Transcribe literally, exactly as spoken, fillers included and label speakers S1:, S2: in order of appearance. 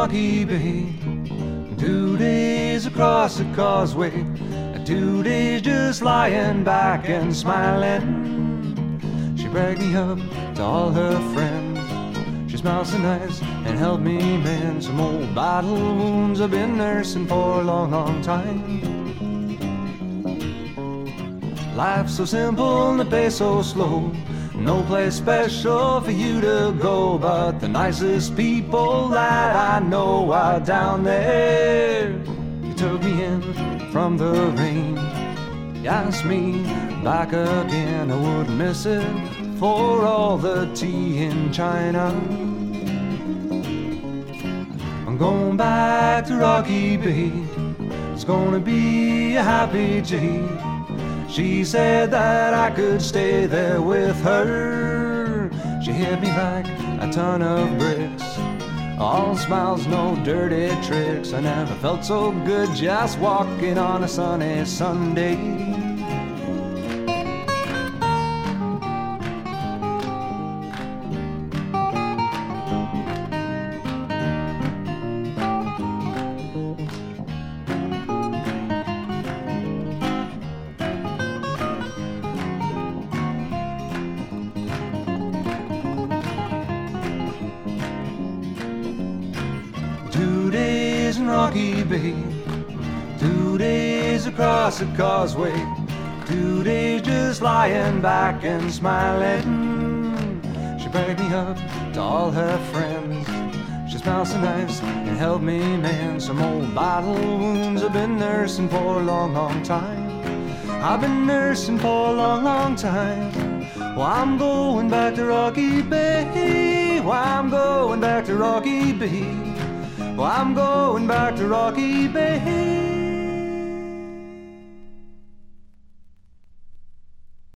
S1: Rocky Bay. Two days across the causeway, two days just lying back and smiling. She bragged me up to all her friends. She smiled so nice and helped me mend some old battle wounds I've been nursing for a long, long time. Life's so simple and the pace so slow. No place special for you to go, but the nicest people that I know are down there. You took me in from the rain. You asked me back again. I wouldn't miss it for all the tea in China. I'm going back to Rocky Bay. It's gonna be a happy day. She said that I could stay there with her. She hit me like a ton of bricks. All smiles, no dirty tricks. I never felt so good just walking on a sunny Sunday. Two days in Rocky Bay, two days across the causeway, two days just lying back and smiling. She bragged me up to all her friends. She smiled so nice and helped me mend some old battle wounds I've been nursing for a long, long time. I've been nursing for a long, long time. Well, I'm going back to Rocky Bay. Well, I'm going back to Rocky Bay. Well, I'm going back to Rocky Bay.